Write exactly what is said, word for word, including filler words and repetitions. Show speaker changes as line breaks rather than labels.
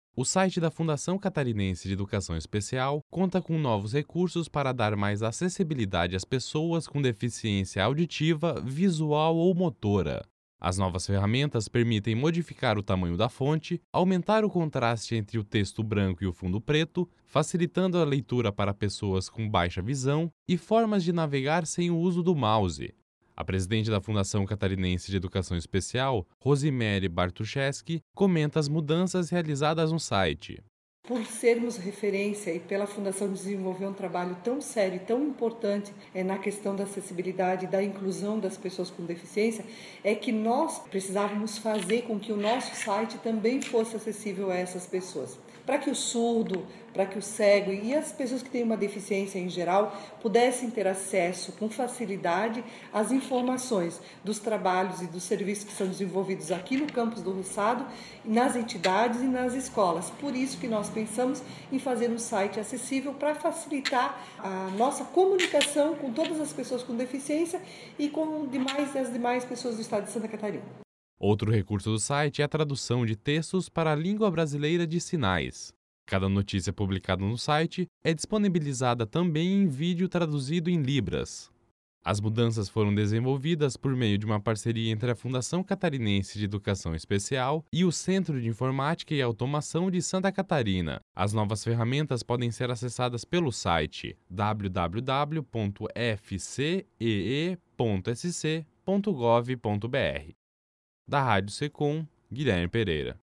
O site da Fundação Catarinense de Educação Especial conta com novos recursos para dar mais acessibilidade às pessoas com deficiência auditiva, visual ou motora. As novas ferramentas permitem modificar o tamanho da fonte, aumentar o contraste entre o texto branco e o fundo preto, facilitando a leitura para pessoas com baixa visão e formas de navegar sem o uso do mouse. A presidente da Fundação Catarinense de Educação Especial, Rosimere Bartuszewski, comenta as mudanças realizadas no site.
Por sermos referência e pela Fundação desenvolver um trabalho tão sério e tão importante é, na questão da acessibilidade e da inclusão das pessoas com deficiência, é que nós precisávamos fazer com que o nosso site também fosse acessível a essas pessoas. Para que o surdo, para que o cego e as pessoas que têm uma deficiência em geral pudessem ter acesso com facilidade às informações dos trabalhos e dos serviços que são desenvolvidos aqui no campus do Roçado, nas entidades e nas escolas. Por isso que nós pensamos em fazer um site acessível para facilitar a nossa comunicação com todas as pessoas com deficiência e com demais, as demais pessoas do estado de Santa Catarina.
Outro recurso do site é a tradução de textos para a língua brasileira de sinais. Cada notícia publicada no site é disponibilizada também em vídeo traduzido em Libras. As mudanças foram desenvolvidas por meio de uma parceria entre a Fundação Catarinense de Educação Especial e o Centro de Informática e Automação de Santa Catarina. As novas ferramentas podem ser acessadas pelo site w w w ponto f c e e ponto s c ponto gov ponto b r. Da Rádio Secom, Guilherme Pereira.